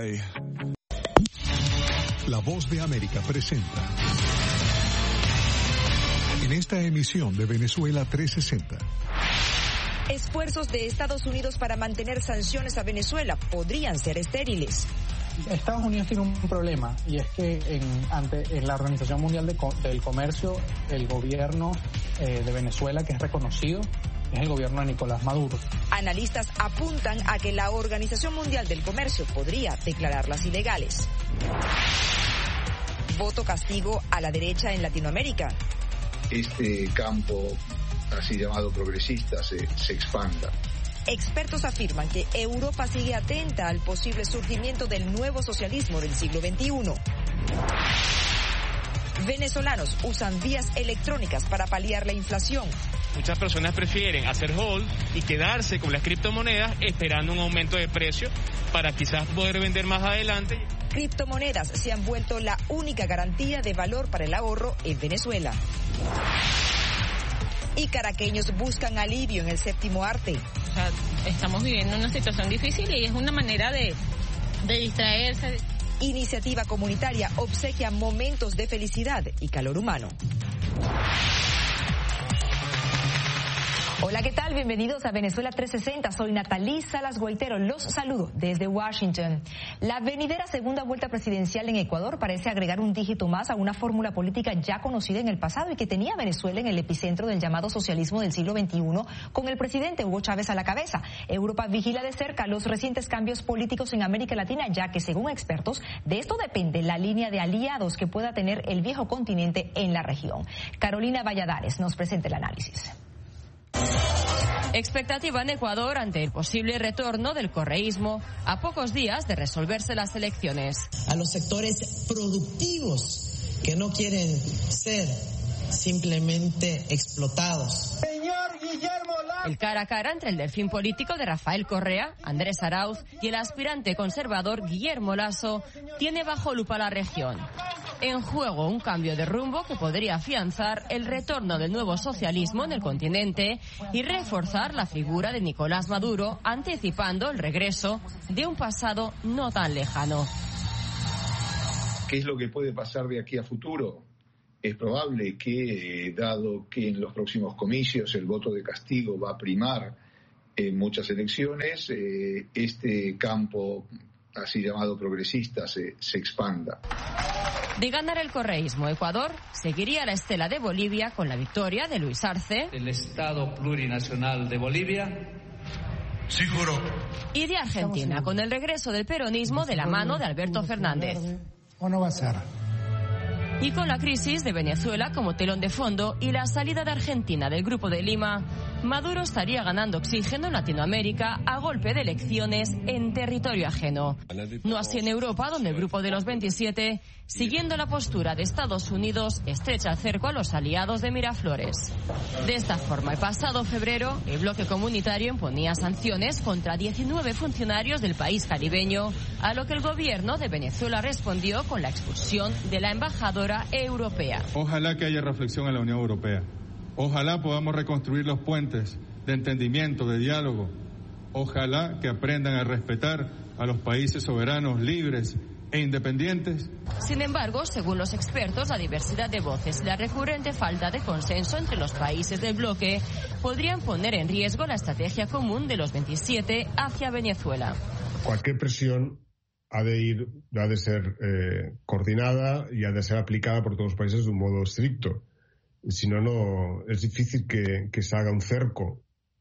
La Voz de América presenta en esta emisión de Venezuela 360. Esfuerzos de Estados Unidos para mantener sanciones a Venezuela podrían ser estériles. Estados Unidos tiene un problema, y es que en la Organización Mundial del Comercio, el gobierno de Venezuela, que es reconocido, es el gobierno de Nicolás Maduro. Analistas apuntan a que la Organización Mundial del Comercio podría declararlas ilegales. Voto castigo a la derecha en Latinoamérica. Este campo, así llamado progresista, se expanda. Expertos afirman que Europa sigue atenta al posible surgimiento del nuevo socialismo del siglo XXI. Venezolanos usan vías electrónicas para paliar la inflación. Muchas personas prefieren hacer hold y quedarse con las criptomonedas esperando un aumento de precio para quizás poder vender más adelante. Criptomonedas se han vuelto la única garantía de valor para el ahorro en Venezuela. Y caraqueños buscan alivio en el séptimo arte. O sea, estamos viviendo una situación difícil y es una manera de distraerse. Iniciativa comunitaria obsequia momentos de felicidad y calor humano. Hola, ¿qué tal? Bienvenidos a Venezuela 360. Soy Natalí Salas Guaitero. Los saludo desde Washington. La venidera segunda vuelta presidencial en Ecuador parece agregar un dígito más a una fórmula política ya conocida en el pasado y que tenía a Venezuela en el epicentro del llamado socialismo del siglo XXI, con el presidente Hugo Chávez a la cabeza. Europa vigila de cerca los recientes cambios políticos en América Latina, ya que, según expertos, de esto depende la línea de aliados que pueda tener el viejo continente en la región. Carolina Valladares nos presenta el análisis. Expectativa en Ecuador ante el posible retorno del correísmo a pocos días de resolverse las elecciones. A los sectores productivos que no quieren ser simplemente explotados. El cara a cara entre el delfín político de Rafael Correa, Andrés Arauz, y el aspirante conservador Guillermo Lasso tiene bajo lupa la región. En juego un cambio de rumbo que podría afianzar el retorno del nuevo socialismo en el continente y reforzar la figura de Nicolás Maduro, anticipando el regreso de un pasado no tan lejano. ¿Qué es lo que puede pasar de aquí a futuro? Es probable que, dado que en los próximos comicios el voto de castigo va a primar en muchas elecciones, este campo, así llamado progresista, se expanda. De ganar el correísmo, Ecuador seguiría la estela de Bolivia con la victoria de Luis Arce. El Estado Plurinacional de Bolivia. Sí, juro. Y de Argentina con el regreso del peronismo de la mano de Alberto Fernández. ¿O no va a ser? Y con la crisis de Venezuela como telón de fondo y la salida de Argentina del Grupo de Lima, Maduro estaría ganando oxígeno en Latinoamérica a golpe de elecciones en territorio ajeno. No así en Europa, donde el Grupo de los 27, siguiendo la postura de Estados Unidos, estrecha el cerco a los aliados de Miraflores. De esta forma, el pasado febrero, el bloque comunitario imponía sanciones contra 19 funcionarios del país caribeño, a lo que el gobierno de Venezuela respondió con la expulsión de la embajadora europea. Ojalá que haya reflexión en la Unión Europea. Ojalá podamos reconstruir los puentes de entendimiento, de diálogo. Ojalá que aprendan a respetar a los países soberanos, libres e independientes. Sin embargo, según los expertos, la diversidad de voces y la recurrente falta de consenso entre los países del bloque podrían poner en riesgo la estrategia común de los 27 hacia Venezuela. Cualquier presión ha de ser coordinada y ha de ser aplicada por todos los países de un modo estricto. Si no, es difícil que se haga un cerco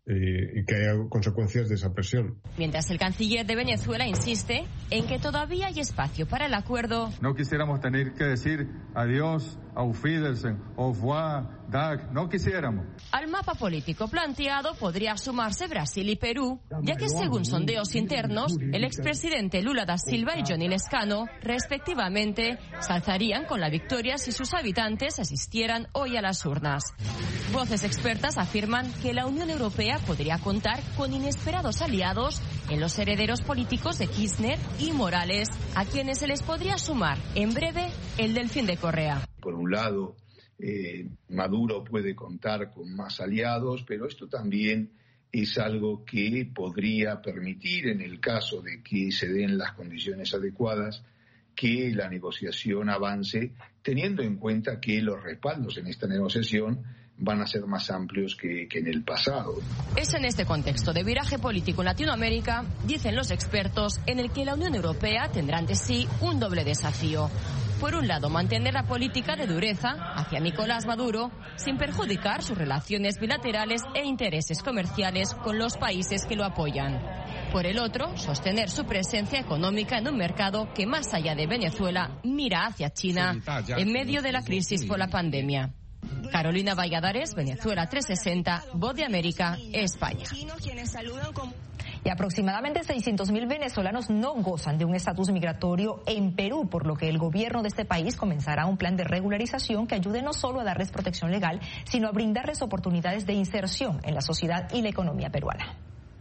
y que haya consecuencias de esa presión. Mientras el canciller de Venezuela insiste en que todavía hay espacio para el acuerdo. No quisiéramos tener que decir adiós, auf Wiedersehen, au revoir, Dag, no quisiéramos. Al mapa político planteado podría sumarse Brasil y Perú, ya que según sondeos internos, el expresidente Lula da Silva y Johnny Lescano, respectivamente, se alzarían con la victoria si sus habitantes asistieran hoy a las urnas. Voces expertas afirman que la Unión Europea podría contar con inesperados aliados en los herederos políticos de Kirchner y Morales, a quienes se les podría sumar en breve el delfín de Correa. Por un lado, Maduro puede contar con más aliados, pero esto también es algo que podría permitir, en el caso de que se den las condiciones adecuadas, que la negociación avance, teniendo en cuenta que los respaldos en esta negociación van a ser más amplios que en el pasado. Es en este contexto de viraje político en Latinoamérica, dicen los expertos, en el que la Unión Europea tendrá ante sí un doble desafío. Por un lado, mantener la política de dureza hacia Nicolás Maduro, sin perjudicar sus relaciones bilaterales e intereses comerciales con los países que lo apoyan. Por el otro, sostener su presencia económica en un mercado que, más allá de Venezuela, mira hacia China en medio de la crisis por la pandemia. Carolina Valladares, Venezuela 360, Voz de América, España. Y aproximadamente 600.000 venezolanos no gozan de un estatus migratorio en Perú, por lo que el gobierno de este país comenzará un plan de regularización que ayude no solo a darles protección legal, sino a brindarles oportunidades de inserción en la sociedad y la economía peruana.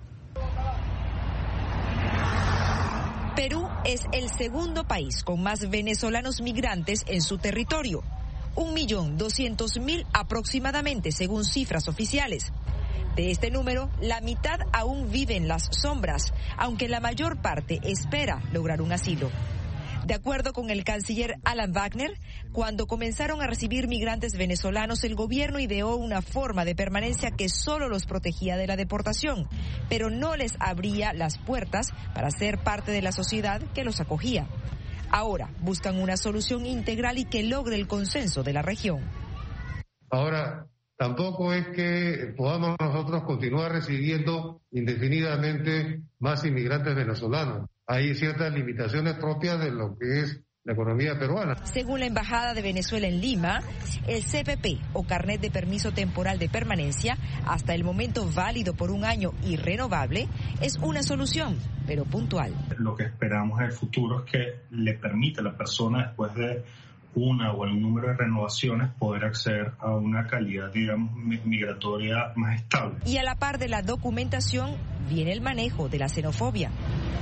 Perú es el segundo país con más venezolanos migrantes en su territorio. 1.200.000 aproximadamente, según cifras oficiales. De este número, la mitad aún vive en las sombras, aunque la mayor parte espera lograr un asilo. De acuerdo con el canciller Alan Wagner, cuando comenzaron a recibir migrantes venezolanos, el gobierno ideó una forma de permanencia que solo los protegía de la deportación, pero no les abría las puertas para ser parte de la sociedad que los acogía. Ahora buscan una solución integral y que logre el consenso de la región. Ahora, tampoco es que podamos nosotros continuar recibiendo indefinidamente más inmigrantes venezolanos. Hay ciertas limitaciones propias de lo que es la economía peruana. Según la Embajada de Venezuela en Lima, el CPP o Carnet de Permiso Temporal de Permanencia, hasta el momento válido por 1 año y renovable, es una solución, pero puntual. Lo que esperamos en el futuro es que le permita a la persona, después de una o un número de renovaciones, poder acceder a una calidad, digamos, migratoria más estable. Y a la par de la documentación viene el manejo de la xenofobia.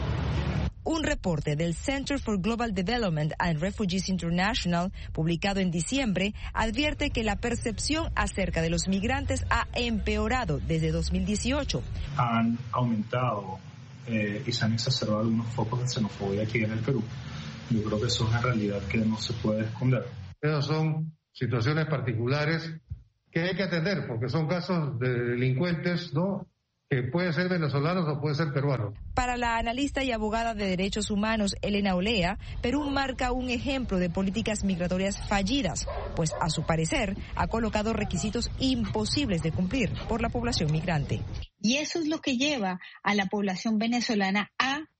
Un reporte del Center for Global Development and Refugees International, publicado en diciembre, advierte que la percepción acerca de los migrantes ha empeorado desde 2018. Han aumentado y se han exacerbado algunos focos de xenofobia aquí en el Perú. Yo creo que eso es una realidad que no se puede esconder. Esas son situaciones particulares que hay que atender, porque son casos de delincuentes, ¿no?, que pueden ser venezolanos o pueden ser peruanos. Para la analista y abogada de derechos humanos Elena Olea, Perú marca un ejemplo de políticas migratorias fallidas, pues a su parecer ha colocado requisitos imposibles de cumplir por la población migrante. Y eso es lo que lleva a la población venezolana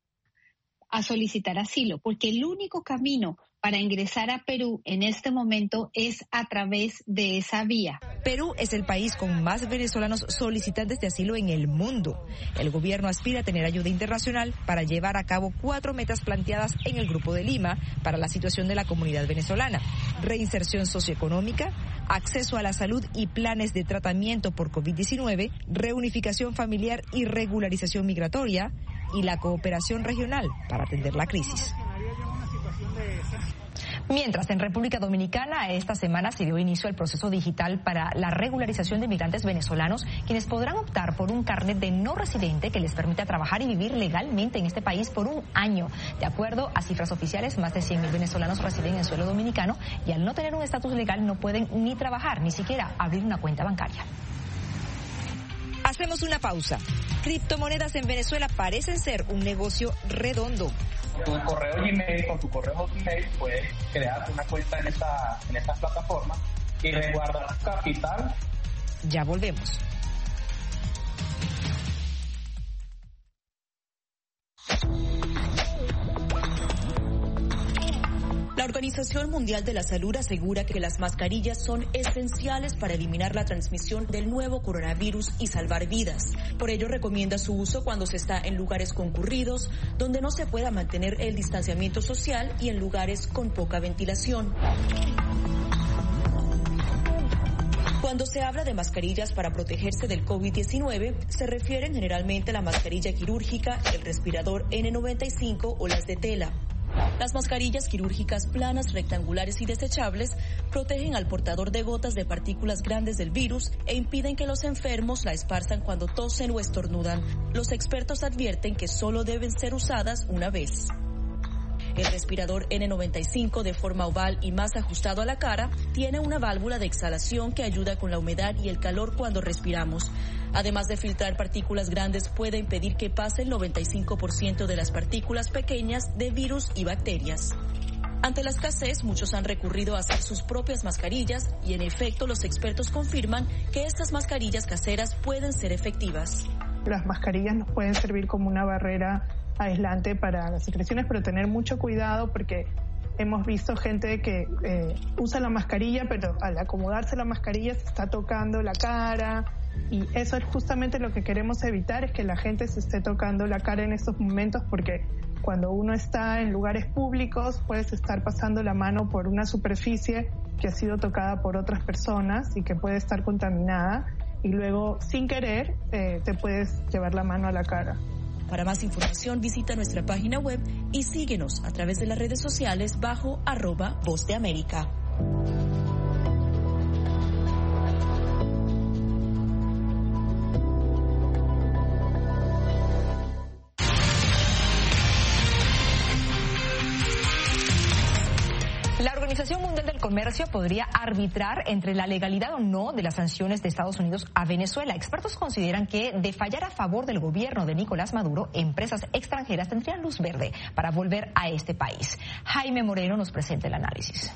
a solicitar asilo, porque el único camino para ingresar a Perú en este momento es a través de esa vía. Perú es el país con más venezolanos solicitantes de asilo en el mundo. El gobierno aspira a tener ayuda internacional para llevar a cabo 4 metas planteadas en el Grupo de Lima para la situación de la comunidad venezolana: reinserción socioeconómica, acceso a la salud y planes de tratamiento por COVID-19, reunificación familiar y regularización migratoria, y la cooperación regional para atender la crisis. Mientras, en República Dominicana, esta semana se dio inicio al proceso digital para la regularización de migrantes venezolanos, quienes podrán optar por un carnet de no residente que les permita trabajar y vivir legalmente en este país por 1 año. De acuerdo a cifras oficiales, más de 100.000 venezolanos residen en suelo dominicano y al no tener un estatus legal no pueden ni trabajar, ni siquiera abrir una cuenta bancaria. Hacemos una pausa. Criptomonedas en Venezuela parecen ser un negocio redondo. Tu correo Gmail, con tu correo Hotmail, puedes crear una cuenta en esta plataforma y resguardar capital. Ya volvemos. La Organización Mundial de la Salud asegura que las mascarillas son esenciales para eliminar la transmisión del nuevo coronavirus y salvar vidas. Por ello recomienda su uso cuando se está en lugares concurridos, donde no se pueda mantener el distanciamiento social y en lugares con poca ventilación. Cuando se habla de mascarillas para protegerse del COVID-19, se refieren generalmente a la mascarilla quirúrgica, el respirador N95 o las de tela. Las mascarillas quirúrgicas planas, rectangulares y desechables protegen al portador de gotas de partículas grandes del virus e impiden que los enfermos la esparzan cuando tosen o estornudan. Los expertos advierten que solo deben ser usadas una vez. El respirador N95 de forma oval y más ajustado a la cara tiene una válvula de exhalación que ayuda con la humedad y el calor cuando respiramos. Además de filtrar partículas grandes, puede impedir que pase el 95% de las partículas pequeñas de virus y bacterias. Ante la escasez, muchos han recurrido a hacer sus propias mascarillas y, en efecto, los expertos confirman que estas mascarillas caseras pueden ser efectivas. Las mascarillas nos pueden servir como una barrera aislante para las secreciones, pero tener mucho cuidado porque hemos visto gente que usa la mascarilla, pero al acomodarse la mascarilla se está tocando la cara, y eso es justamente lo que queremos evitar, es que la gente se esté tocando la cara en estos momentos, porque cuando uno está en lugares públicos puedes estar pasando la mano por una superficie que ha sido tocada por otras personas y que puede estar contaminada, y luego sin querer te puedes llevar la mano a la cara. Para más información visita nuestra página web y síguenos a través de las redes sociales bajo @Voz de América. La Organización Mundial del Comercio podría arbitrar entre la legalidad o no de las sanciones de Estados Unidos a Venezuela. Expertos consideran que, de fallar a favor del gobierno de Nicolás Maduro, empresas extranjeras tendrían luz verde para volver a este país. Jaime Moreno nos presenta el análisis.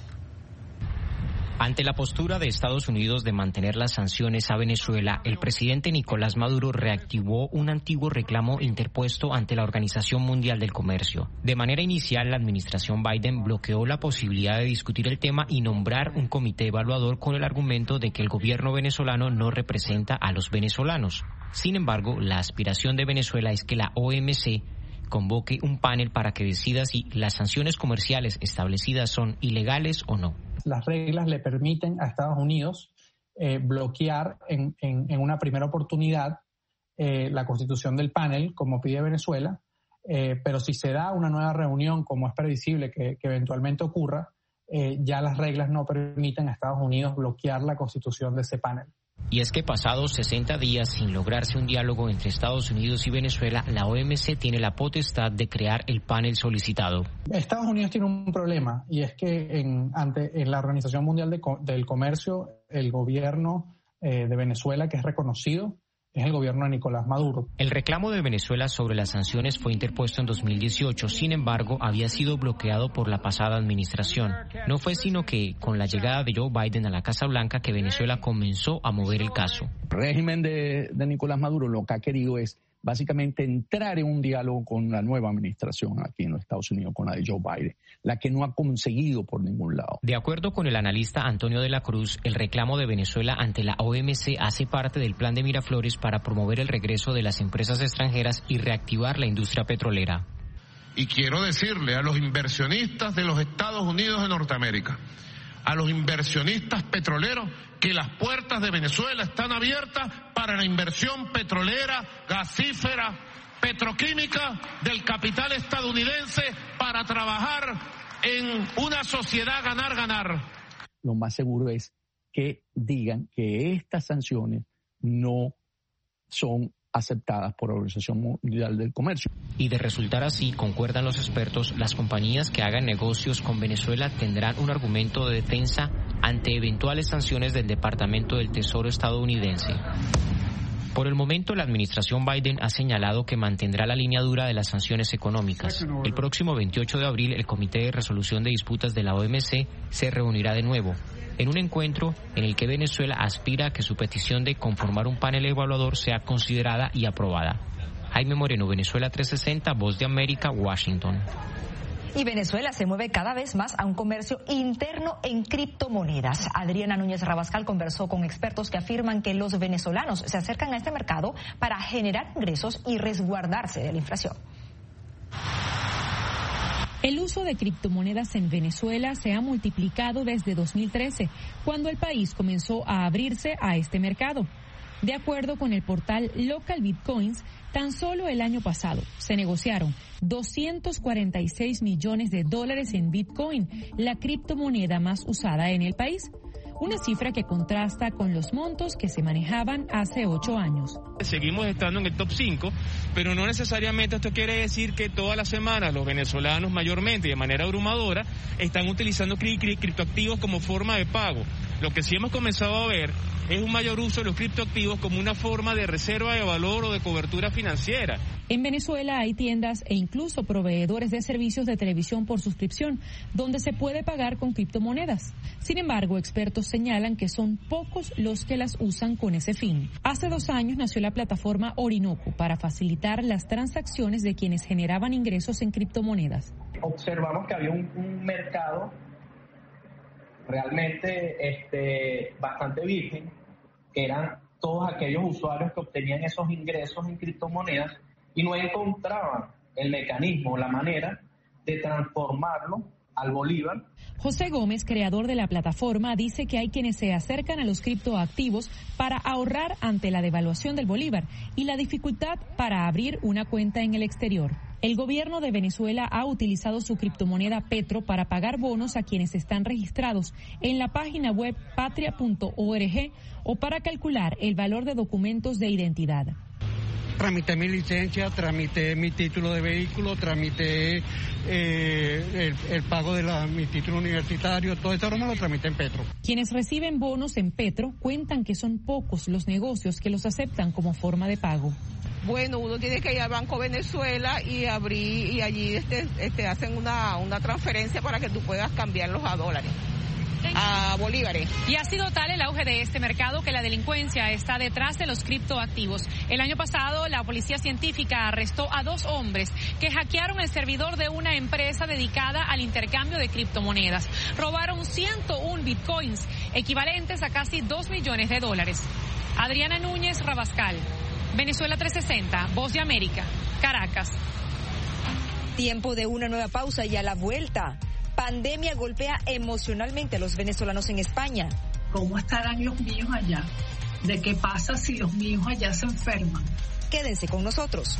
Ante la postura de Estados Unidos de mantener las sanciones a Venezuela, el presidente Nicolás Maduro reactivó un antiguo reclamo interpuesto ante la Organización Mundial del Comercio. De manera inicial, la administración Biden bloqueó la posibilidad de discutir el tema y nombrar un comité evaluador con el argumento de que el gobierno venezolano no representa a los venezolanos. Sin embargo, la aspiración de Venezuela es que la OMC convoque un panel para que decida si las sanciones comerciales establecidas son ilegales o no. Las reglas le permiten a Estados Unidos bloquear en una primera oportunidad la constitución del panel, como pide Venezuela, pero si se da una nueva reunión, como es previsible que eventualmente ocurra, ya las reglas no permiten a Estados Unidos bloquear la constitución de ese panel. Y es que pasados 60 días sin lograrse un diálogo entre Estados Unidos y Venezuela, la OMC tiene la potestad de crear el panel solicitado. Estados Unidos tiene un problema, y es que en la Organización Mundial del Comercio, el gobierno de Venezuela, que es reconocido, es el gobierno de Nicolás Maduro. El reclamo de Venezuela sobre las sanciones fue interpuesto en 2018, sin embargo, había sido bloqueado por la pasada administración. No fue sino que, con la llegada de Joe Biden a la Casa Blanca, que Venezuela comenzó a mover el caso. El régimen de Nicolás Maduro lo que ha querido es básicamente entrar en un diálogo con la nueva administración aquí en los Estados Unidos, con la de Joe Biden, la que no ha conseguido por ningún lado. De acuerdo con el analista Antonio de la Cruz, el reclamo de Venezuela ante la OMC hace parte del plan de Miraflores para promover el regreso de las empresas extranjeras y reactivar la industria petrolera. Y quiero decirle a los inversionistas de los Estados Unidos de Norteamérica, a los inversionistas petroleros, que las puertas de Venezuela están abiertas para la inversión petrolera, gasífera, petroquímica del capital estadounidense para trabajar en una sociedad ganar-ganar. Lo más seguro es que digan que estas sanciones no son aceptadas por la Organización Mundial del Comercio. Y de resultar así, concuerdan los expertos, las compañías que hagan negocios con Venezuela tendrán un argumento de defensa ante eventuales sanciones del Departamento del Tesoro estadounidense. Por el momento, la administración Biden ha señalado que mantendrá la línea dura de las sanciones económicas. El próximo 28 de abril, el Comité de Resolución de Disputas de la OMC se reunirá de nuevo, en un encuentro en el que Venezuela aspira a que su petición de conformar un panel evaluador sea considerada y aprobada. Jaime Moreno, Venezuela 360, Voz de América, Washington. Y Venezuela se mueve cada vez más a un comercio interno en criptomonedas. Adriana Núñez Rabascal conversó con expertos que afirman que los venezolanos se acercan a este mercado para generar ingresos y resguardarse de la inflación. El uso de criptomonedas en Venezuela se ha multiplicado desde 2013, cuando el país comenzó a abrirse a este mercado. De acuerdo con el portal Local Bitcoins, tan solo el año pasado se negociaron $246 millones en Bitcoin, la criptomoneda más usada en el país. Una cifra que contrasta con los montos que se manejaban hace 8 años. Seguimos estando en el top 5, pero no necesariamente esto quiere decir que todas las semanas los venezolanos mayormente y de manera abrumadora están utilizando criptoactivos como forma de pago. Lo que sí hemos comenzado a ver es un mayor uso de los criptoactivos como una forma de reserva de valor o de cobertura financiera. En Venezuela hay tiendas e incluso proveedores de servicios de televisión por suscripción, donde se puede pagar con criptomonedas. Sin embargo, expertos señalan que son pocos los que las usan con ese fin. Hace 2 años nació la plataforma Orinoco para facilitar las transacciones de quienes generaban ingresos en criptomonedas. Observamos que había un mercado realmente bastante virgen, que eran todos aquellos usuarios que obtenían esos ingresos en criptomonedas y no encontraban el mecanismo, la manera de transformarlo al bolívar. José Gómez, creador de la plataforma, dice que hay quienes se acercan a los criptoactivos para ahorrar ante la devaluación del bolívar y la dificultad para abrir una cuenta en el exterior. El gobierno de Venezuela ha utilizado su criptomoneda Petro para pagar bonos a quienes están registrados en la página web patria.org o para calcular el valor de documentos de identidad. Tramité mi licencia, tramité mi título de vehículo, tramité el pago de mi título universitario, todo esto ahora me lo tramité en Petro. Quienes reciben bonos en Petro cuentan que son pocos los negocios que los aceptan como forma de pago. Bueno, uno tiene que ir al Banco Venezuela y allí hacen una transferencia para que tú puedas cambiarlos a dólares, a bolívares. Y ha sido tal el auge de este mercado que la delincuencia está detrás de los criptoactivos. El año pasado, la policía científica arrestó a 2 hombres que hackearon el servidor de una empresa dedicada al intercambio de criptomonedas. Robaron 101 bitcoins, equivalentes a casi $2 millones. Adriana Núñez Rabascal, Venezuela 360, Voz de América, Caracas. Tiempo de una nueva pausa y a la vuelta. Pandemia golpea emocionalmente a los venezolanos en España. ¿Cómo estarán los míos allá? ¿De qué pasa si los míos allá se enferman? Quédense con nosotros.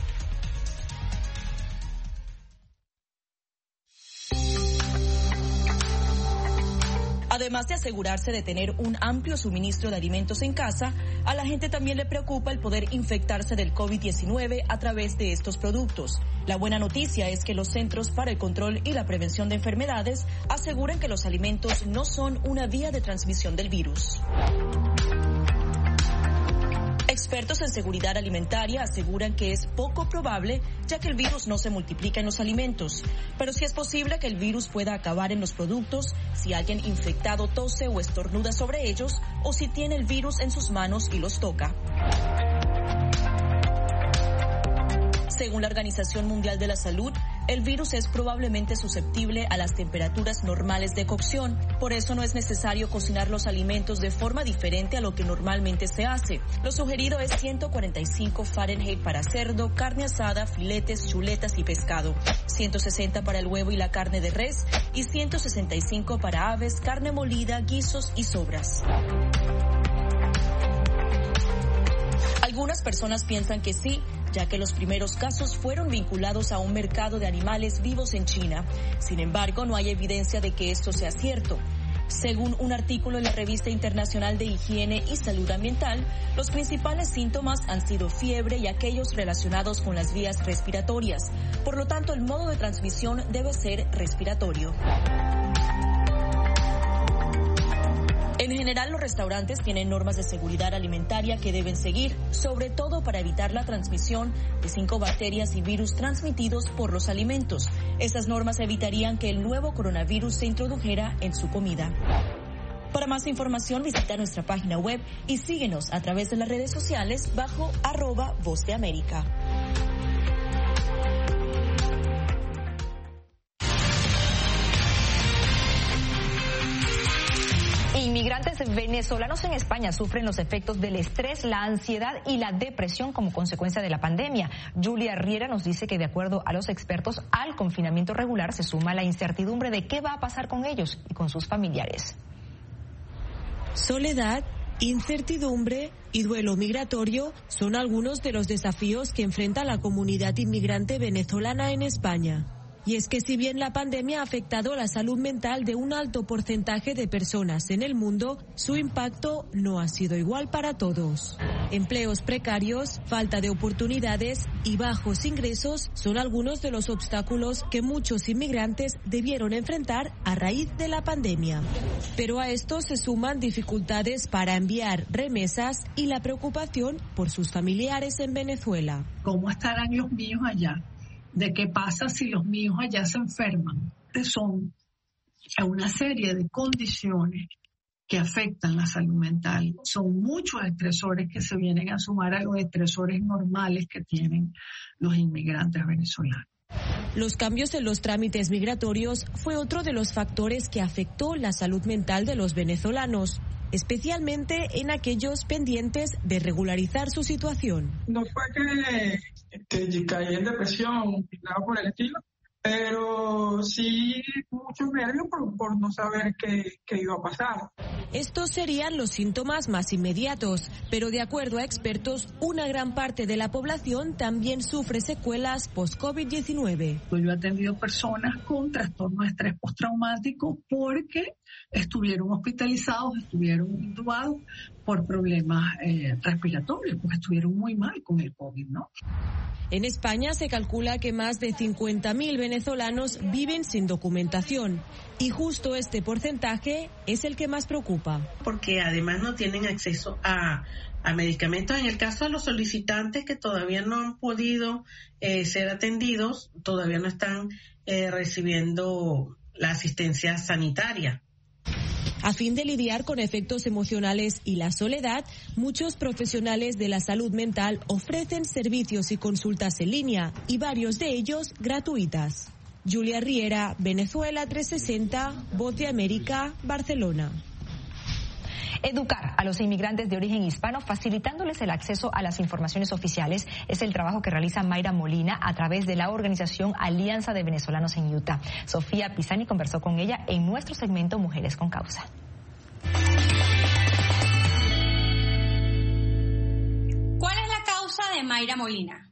Además de asegurarse de tener un amplio suministro de alimentos en casa, a la gente también le preocupa el poder infectarse del COVID-19 a través de estos productos. La buena noticia es que los Centros para el Control y la Prevención de Enfermedades aseguran que los alimentos no son una vía de transmisión del virus. Expertos en seguridad alimentaria aseguran que es poco probable, ya que el virus no se multiplica en los alimentos, pero sí es posible que el virus pueda acabar en los productos si alguien infectado tose o estornuda sobre ellos o si tiene el virus en sus manos y los toca. Según la Organización Mundial de la Salud, el virus es probablemente susceptible a las temperaturas normales de cocción. Por eso no es necesario cocinar los alimentos de forma diferente a lo que normalmente se hace. Lo sugerido es 145 Fahrenheit para cerdo, carne asada, filetes, chuletas y pescado, 160 para el huevo y la carne de res y 165 para aves, carne molida, guisos y sobras. Algunas personas piensan que sí, ya que los primeros casos fueron vinculados a un mercado de animales vivos en China. Sin embargo, no hay evidencia de que esto sea cierto. Según un artículo en la Revista Internacional de Higiene y Salud Ambiental, los principales síntomas han sido fiebre y aquellos relacionados con las vías respiratorias. Por lo tanto, el modo de transmisión debe ser respiratorio. En general, los restaurantes tienen normas de seguridad alimentaria que deben seguir, sobre todo para evitar la transmisión de 5 bacterias y virus transmitidos por los alimentos. Estas normas evitarían que el nuevo coronavirus se introdujera en su comida. Para más información, visita nuestra página web y síguenos a través de las redes sociales bajo @Voz de América. Inmigrantes venezolanos en España sufren los efectos del estrés, la ansiedad y la depresión como consecuencia de la pandemia. Julia Riera nos dice que de acuerdo a los expertos, al confinamiento regular se suma la incertidumbre de qué va a pasar con ellos y con sus familiares. Soledad, Incertidumbre y duelo migratorio son algunos de los desafíos que enfrenta la comunidad inmigrante venezolana en España. Y es que si bien la pandemia ha afectado la salud mental de un alto porcentaje de personas en el mundo, su impacto no ha sido igual para todos. Empleos precarios, falta de oportunidades y bajos ingresos son algunos de los obstáculos que muchos inmigrantes debieron enfrentar a raíz de la pandemia. Pero a esto se suman dificultades para enviar remesas y la preocupación por sus familiares en Venezuela. ¿Cómo estarán los míos allá? ¿De qué pasa si los míos allá se enferman? Son una serie de condiciones que afectan la salud mental. Son muchos estresores que se vienen a sumar a los estresores normales que tienen los inmigrantes venezolanos. Los cambios en los trámites migratorios fue otro de los factores que afectó la salud mental de los venezolanos, especialmente en aquellos pendientes de regularizar su situación. No fue que caí en depresión, nada por el estilo, pero sí muchos nervios por no saber qué iba a pasar. Estos serían los síntomas más inmediatos, pero de acuerdo a expertos, una gran parte de la población también sufre secuelas post-COVID-19. Yo he atendido personas con trastorno de estrés postraumático porque estuvieron hospitalizados, estuvieron intubados por problemas respiratorios, porque estuvieron muy mal con el COVID, ¿no? En España se calcula que más de 50.000 venezolanos viven sin documentación y justo este porcentaje es el que más preocupa. Porque además no tienen acceso a medicamentos. En el caso de los solicitantes que todavía no han podido ser atendidos, todavía no están recibiendo la asistencia sanitaria. A fin de lidiar con efectos emocionales y la soledad, muchos profesionales de la salud mental ofrecen servicios y consultas en línea y varios de ellos gratuitas. Julia Riera, Venezuela 360, Voz de América, Barcelona. Educar a los inmigrantes de origen hispano, facilitándoles el acceso a las informaciones oficiales, es el trabajo que realiza Mayra Molina a través de la organización Alianza de Venezolanos en Utah. Sofía Pisani conversó con ella en nuestro segmento Mujeres con Causa. ¿Cuál es la causa de Mayra Molina?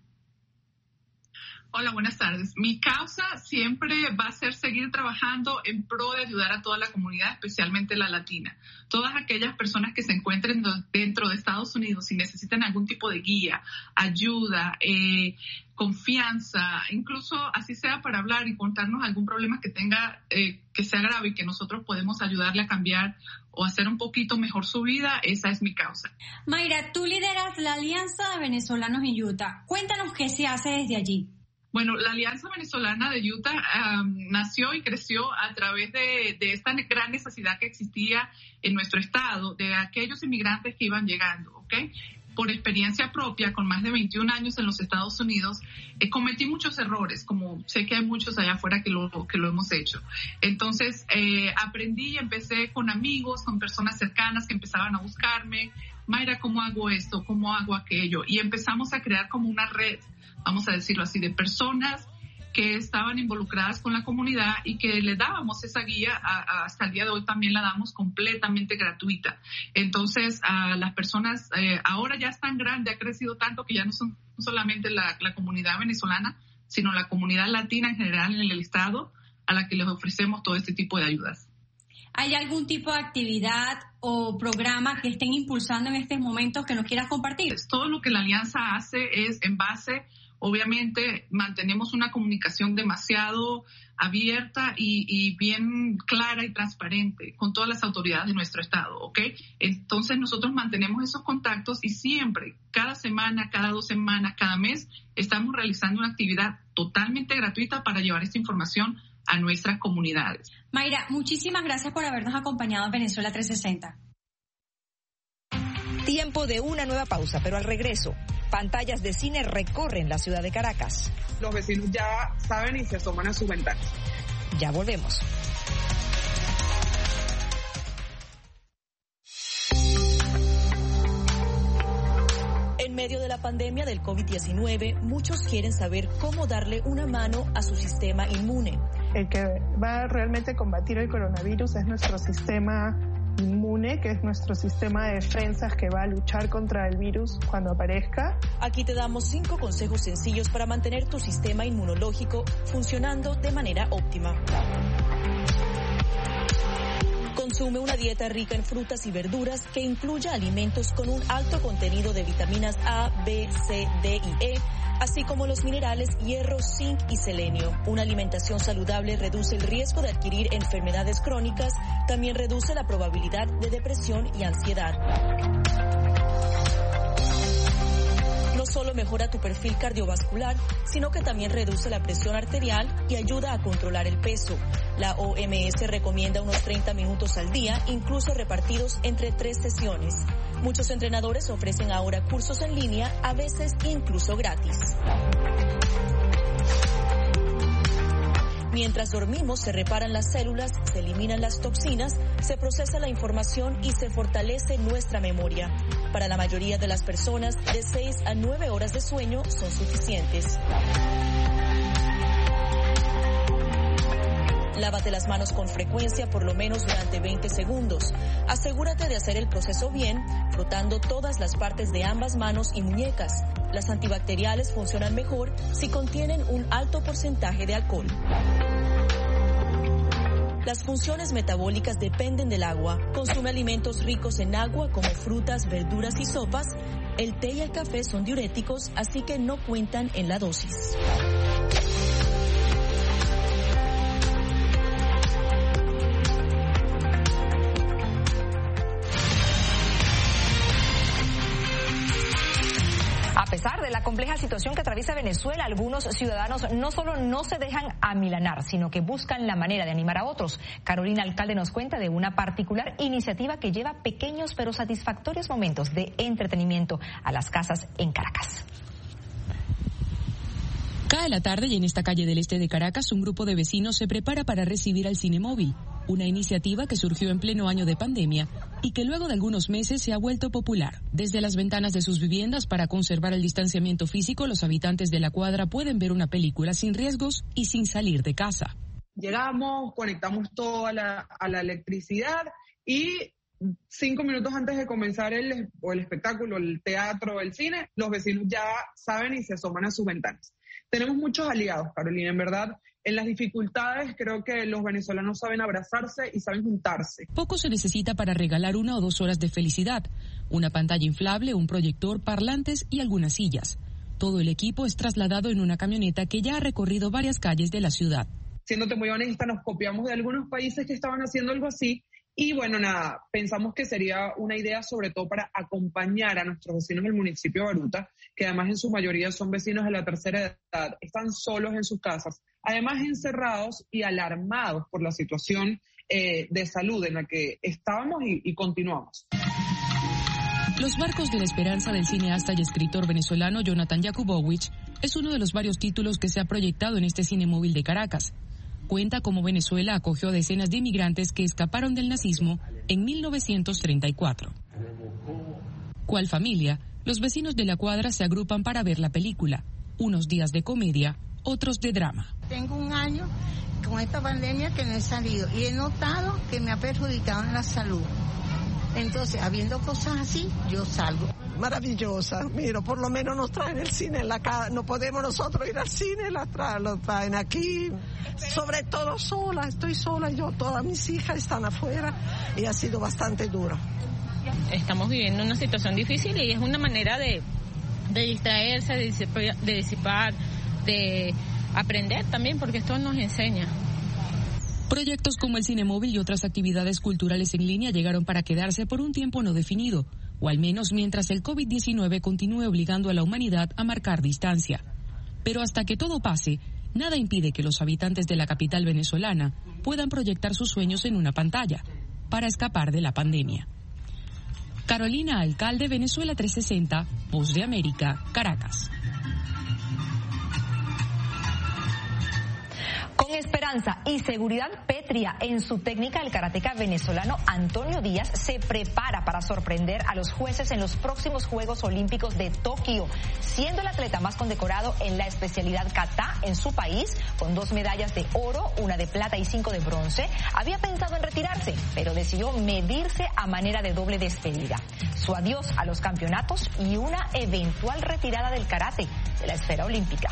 Hola, buenas tardes. Mi causa siempre va a ser seguir trabajando en pro de ayudar a toda la comunidad, especialmente la latina. Todas aquellas personas que se encuentren dentro de Estados Unidos y necesitan algún tipo de guía, ayuda, confianza, incluso así sea para hablar y contarnos algún problema que tenga, que sea grave y que nosotros podemos ayudarle a cambiar o hacer un poquito mejor su vida, esa es mi causa. Mayra, tú lideras la Alianza de Venezolanos en Utah. Cuéntanos qué se hace desde allí. Bueno, la Alianza Venezolana de Utah nació y creció a través de esta gran necesidad que existía en nuestro estado de aquellos inmigrantes que iban llegando, ¿ok? Por experiencia propia, con más de 21 años en los Estados Unidos, cometí muchos errores, como sé que hay muchos allá afuera que lo hemos hecho. Entonces, aprendí y empecé con amigos, con personas cercanas que empezaban a buscarme. Mayra, ¿cómo hago esto? ¿Cómo hago aquello? Y empezamos a crear como una red, vamos a decirlo así, de personas que estaban involucradas con la comunidad y que le dábamos esa guía, hasta el día de hoy también la damos completamente gratuita. Entonces, a las personas ahora ya están grandes, ha crecido tanto que ya no son solamente la comunidad venezolana, sino la comunidad latina en general en el estado, a la que les ofrecemos todo este tipo de ayudas. ¿Hay algún tipo de actividad o programa que estén impulsando en estos momentos que nos quieras compartir? Todo lo que la Alianza hace es en base, obviamente, mantenemos una comunicación demasiado abierta y bien clara y transparente con todas las autoridades de nuestro estado, ¿ok? Entonces nosotros mantenemos esos contactos y siempre, cada semana, cada 2 semanas, cada mes, estamos realizando una actividad totalmente gratuita para llevar esta información a nuestras comunidades. Mayra, muchísimas gracias por habernos acompañado en Venezuela 360. Tiempo de una nueva pausa, pero al regreso, pantallas de cine recorren la ciudad de Caracas. Los vecinos ya saben y se asoman a sus ventanas. Ya volvemos. En medio de la pandemia del COVID-19, muchos quieren saber cómo darle una mano a su sistema inmune. El que va a realmente combatir el coronavirus es nuestro sistema inmune, que es nuestro sistema de defensas que va a luchar contra el virus cuando aparezca. Aquí te damos 5 consejos sencillos para mantener tu sistema inmunológico funcionando de manera óptima. Consume una dieta rica en frutas y verduras que incluya alimentos con un alto contenido de vitaminas A, B, C, D y E, así como los minerales hierro, zinc y selenio. Una alimentación saludable reduce el riesgo de adquirir enfermedades crónicas, también reduce la probabilidad de depresión y ansiedad. No solo mejora tu perfil cardiovascular, sino que también reduce la presión arterial y ayuda a controlar el peso. La OMS recomienda unos 30 minutos al día, incluso repartidos entre 3 sesiones. Muchos entrenadores ofrecen ahora cursos en línea, a veces incluso gratis. Mientras dormimos, se reparan las células, se eliminan las toxinas, se procesa la información y se fortalece nuestra memoria. Para la mayoría de las personas, de 6 a 9 horas de sueño son suficientes. Lávate las manos con frecuencia, por lo menos durante 20 segundos. Asegúrate de hacer el proceso bien, frotando todas las partes de ambas manos y muñecas. Las antibacteriales funcionan mejor si contienen un alto porcentaje de alcohol. Las funciones metabólicas dependen del agua. Consume alimentos ricos en agua como frutas, verduras y sopas. El té y el café son diuréticos, así que no cuentan en la dosis. A pesar de la compleja situación que atraviesa Venezuela, algunos ciudadanos no solo no se dejan amilanar, sino que buscan la manera de animar a otros. Carolina Alcalde nos cuenta de una particular iniciativa que lleva pequeños pero satisfactorios momentos de entretenimiento a las casas en Caracas. Cae la tarde y en esta calle del este de Caracas un grupo de vecinos se prepara para recibir al Cinemóvil, una iniciativa que surgió en pleno año de pandemia y que luego de algunos meses se ha vuelto popular. Desde las ventanas de sus viviendas, para conservar el distanciamiento físico, los habitantes de la cuadra pueden ver una película sin riesgos y sin salir de casa. Llegamos, conectamos todo a la electricidad y 5 minutos antes de comenzar el espectáculo, el teatro, el cine, los vecinos ya saben y se asoman a sus ventanas. Tenemos muchos aliados, Carolina, en verdad. En las dificultades creo que los venezolanos saben abrazarse y saben juntarse. Poco se necesita para regalar 1 o 2 horas de felicidad. Una pantalla inflable, un proyector, parlantes y algunas sillas. Todo el equipo es trasladado en una camioneta que ya ha recorrido varias calles de la ciudad. Siéndote muy honesta, nos copiamos de algunos países que estaban haciendo algo así. Y bueno, nada, pensamos que sería una idea sobre todo para acompañar a nuestros vecinos del municipio de Baruta, que además en su mayoría son vecinos de la tercera edad, están solos en sus casas, además encerrados y alarmados por la situación de salud en la que estábamos y continuamos. Los barcos de la esperanza del cineasta y escritor venezolano Jonathan Jakubowicz es uno de los varios títulos que se ha proyectado en este Cinemóvil de Caracas. Cuenta cómo Venezuela acogió a decenas de inmigrantes que escaparon del nazismo en 1934. Cual familia, los vecinos de la cuadra se agrupan para ver la película. Unos días de comedia, otros de drama. Tengo un año con esta pandemia que no he salido y he notado que me ha perjudicado en la salud. Entonces, habiendo cosas así, yo salgo. Maravillosa. Mira, por lo menos nos traen el cine en la casa. No podemos nosotros ir al cine, lo traen aquí. Sobre todo sola, estoy sola, todas mis hijas están afuera y ha sido bastante duro. Estamos viviendo una situación difícil y es una manera de distraerse, de disipar, de aprender también, porque esto nos enseña. Proyectos como el Cinemóvil y otras actividades culturales en línea llegaron para quedarse por un tiempo no definido, o al menos mientras el COVID-19 continúe obligando a la humanidad a marcar distancia. Pero hasta que todo pase, nada impide que los habitantes de la capital venezolana puedan proyectar sus sueños en una pantalla para escapar de la pandemia. Carolina Alcalde, Venezuela 360, Voz de América, Caracas. Con esperanza y seguridad pétrea en su técnica, el karateca venezolano Antonio Díaz se prepara para sorprender a los jueces en los próximos Juegos Olímpicos de Tokio, siendo el atleta más condecorado en la especialidad kata en su país, con 2 medallas de oro, 1 de plata y 5 de bronce. Había pensado en retirarse, pero decidió medirse a manera de doble despedida. Su adiós a los campeonatos y una eventual retirada del karate de la esfera olímpica.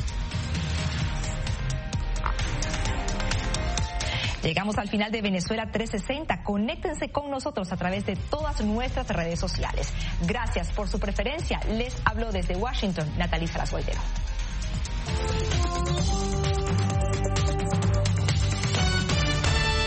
Llegamos al final de Venezuela 360. Conéctense con nosotros a través de todas nuestras redes sociales. Gracias por su preferencia. Les habló desde Washington, Natalie Salas Guaitero.